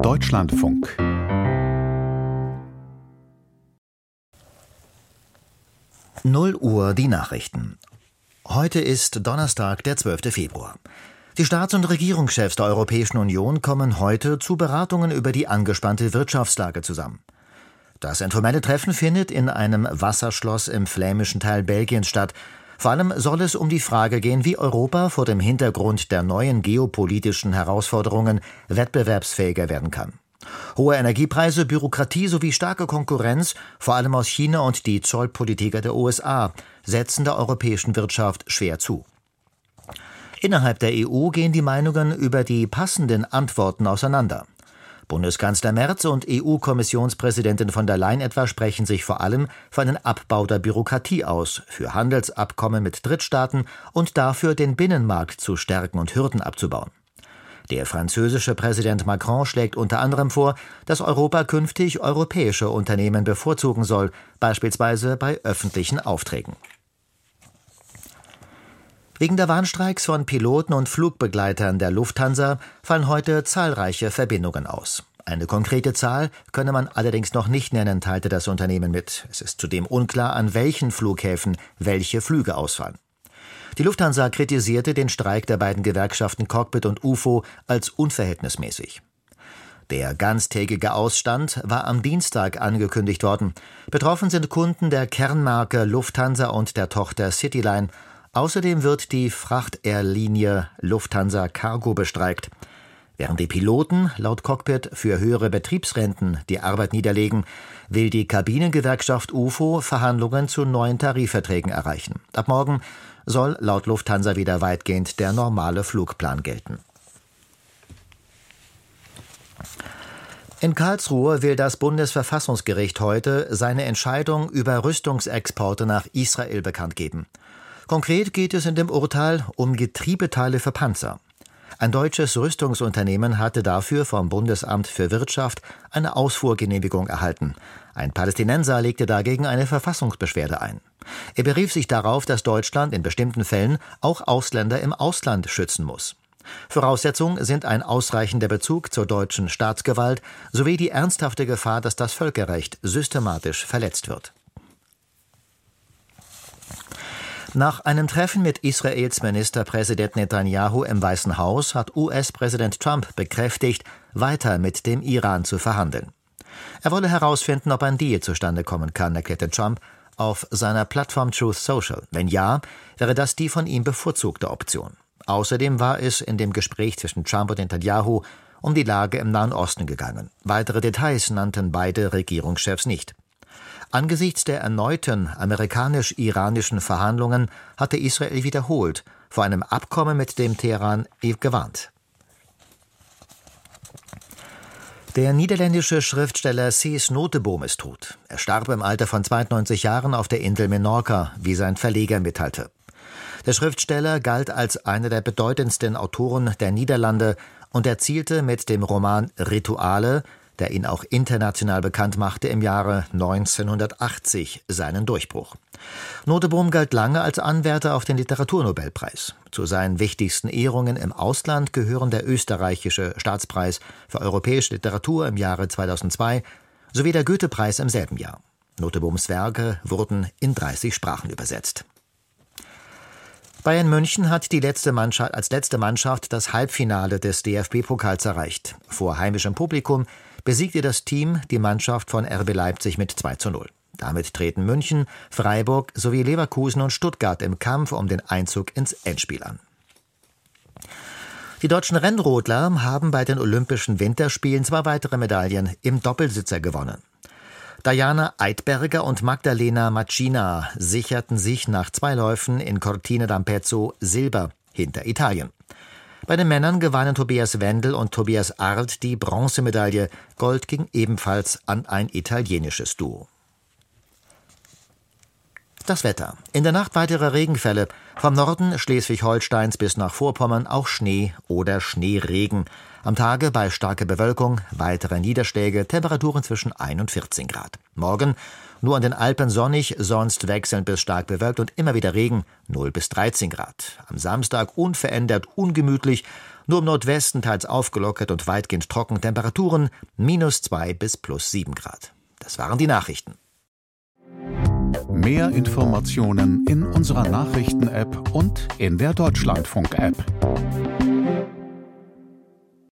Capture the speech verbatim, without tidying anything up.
Deutschlandfunk. null Uhr die Nachrichten. Heute ist Donnerstag, der zwölfte Februar. Die Staats- und Regierungschefs der Europäischen Union kommen heute zu Beratungen über die angespannte Wirtschaftslage zusammen. Das informelle Treffen findet in einem Wasserschloss im flämischen Teil Belgiens statt. Vor allem soll es um die Frage gehen, wie Europa vor dem Hintergrund der neuen geopolitischen Herausforderungen wettbewerbsfähiger werden kann. Hohe Energiepreise, Bürokratie sowie starke Konkurrenz, vor allem aus China und die Zollpolitiker der U S A, setzen der europäischen Wirtschaft schwer zu. Innerhalb der E U gehen die Meinungen über die passenden Antworten auseinander. Bundeskanzler Merz und E U-Kommissionspräsidentin von der Leyen etwa sprechen sich vor allem für einen Abbau der Bürokratie aus, für Handelsabkommen mit Drittstaaten und dafür, den Binnenmarkt zu stärken und Hürden abzubauen. Der französische Präsident Macron schlägt unter anderem vor, dass Europa künftig europäische Unternehmen bevorzugen soll, beispielsweise bei öffentlichen Aufträgen. Wegen der Warnstreiks von Piloten und Flugbegleitern der Lufthansa fallen heute zahlreiche Verbindungen aus. Eine konkrete Zahl könne man allerdings noch nicht nennen, teilte das Unternehmen mit. Es ist zudem unklar, an welchen Flughäfen welche Flüge ausfallen. Die Lufthansa kritisierte den Streik der beiden Gewerkschaften Cockpit und U F O als unverhältnismäßig. Der ganztägige Ausstand war am Dienstag angekündigt worden. Betroffen sind Kunden der Kernmarke Lufthansa und der Tochter Cityline. Außerdem wird die Frachtairlinie Lufthansa Cargo bestreikt. Während die Piloten laut Cockpit für höhere Betriebsrenten die Arbeit niederlegen, will die Kabinengewerkschaft U F O Verhandlungen zu neuen Tarifverträgen erreichen. Ab morgen soll laut Lufthansa wieder weitgehend der normale Flugplan gelten. In Karlsruhe will das Bundesverfassungsgericht heute seine Entscheidung über Rüstungsexporte nach Israel bekannt geben. Konkret geht es in dem Urteil um Getriebeteile für Panzer. Ein deutsches Rüstungsunternehmen hatte dafür vom Bundesamt für Wirtschaft eine Ausfuhrgenehmigung erhalten. Ein Palästinenser legte dagegen eine Verfassungsbeschwerde ein. Er berief sich darauf, dass Deutschland in bestimmten Fällen auch Ausländer im Ausland schützen muss. Voraussetzung sind ein ausreichender Bezug zur deutschen Staatsgewalt sowie die ernsthafte Gefahr, dass das Völkerrecht systematisch verletzt wird. Nach einem Treffen mit Israels Ministerpräsident Netanyahu im Weißen Haus hat U S-Präsident Trump bekräftigt, weiter mit dem Iran zu verhandeln. Er wolle herausfinden, ob ein Deal zustande kommen kann, erklärte Trump auf seiner Plattform Truth Social. Wenn ja, wäre das die von ihm bevorzugte Option. Außerdem war es in dem Gespräch zwischen Trump und Netanyahu um die Lage im Nahen Osten gegangen. Weitere Details nannten beide Regierungschefs nicht. Angesichts der erneuten amerikanisch-iranischen Verhandlungen hatte Israel wiederholt vor einem Abkommen mit dem Teheran gewarnt. Der niederländische Schriftsteller Cees Notenboom ist tot. Er starb im Alter von zweiundneunzig Jahren auf der Insel Menorca, wie sein Verleger mitteilte. Der Schriftsteller galt als einer der bedeutendsten Autoren der Niederlande und erzielte mit dem Roman Rituale, der ihn auch international bekannt machte, im Jahre neunzehnhundertachtzig seinen Durchbruch. Notenboom galt lange als Anwärter auf den Literaturnobelpreis. Zu seinen wichtigsten Ehrungen im Ausland gehören der österreichische Staatspreis für europäische Literatur im Jahre zweitausendzwei sowie der Goethe-Preis im selben Jahr. Notenbooms Werke wurden in dreißig Sprachen übersetzt. Bayern München hat die letzte Mannschaft, als letzte Mannschaft das Halbfinale des D F B-Pokals erreicht. Vor heimischem Publikum besiegte das Team die Mannschaft von R B Leipzig mit zwei zu null. Damit treten München, Freiburg sowie Leverkusen und Stuttgart im Kampf um den Einzug ins Endspiel an. Die deutschen Rennrodler haben bei den Olympischen Winterspielen zwei weitere Medaillen im Doppelsitzer gewonnen. Diana Eidberger und Magdalena Macina sicherten sich nach zwei Läufen in Cortina d'Ampezzo Silber hinter Italien. Bei den Männern gewannen Tobias Wendel und Tobias Arlt die Bronzemedaille. Gold ging ebenfalls an ein italienisches Duo. Das Wetter. In der Nacht weitere Regenfälle. Vom Norden Schleswig-Holsteins bis nach Vorpommern auch Schnee oder Schneeregen. Am Tage bei starker Bewölkung weitere Niederschläge, Temperaturen zwischen ein und vierzehn Grad. Morgen nur an den Alpen sonnig, sonst wechselnd bis stark bewölkt und immer wieder Regen, null bis dreizehn Grad. Am Samstag unverändert ungemütlich Nur im Nordwesten teils aufgelockert und weitgehend trocken, Temperaturen minus zwei bis plus sieben Grad. Das waren die Nachrichten. Mehr Informationen in unserer Nachrichten-App und in der Deutschlandfunk-App.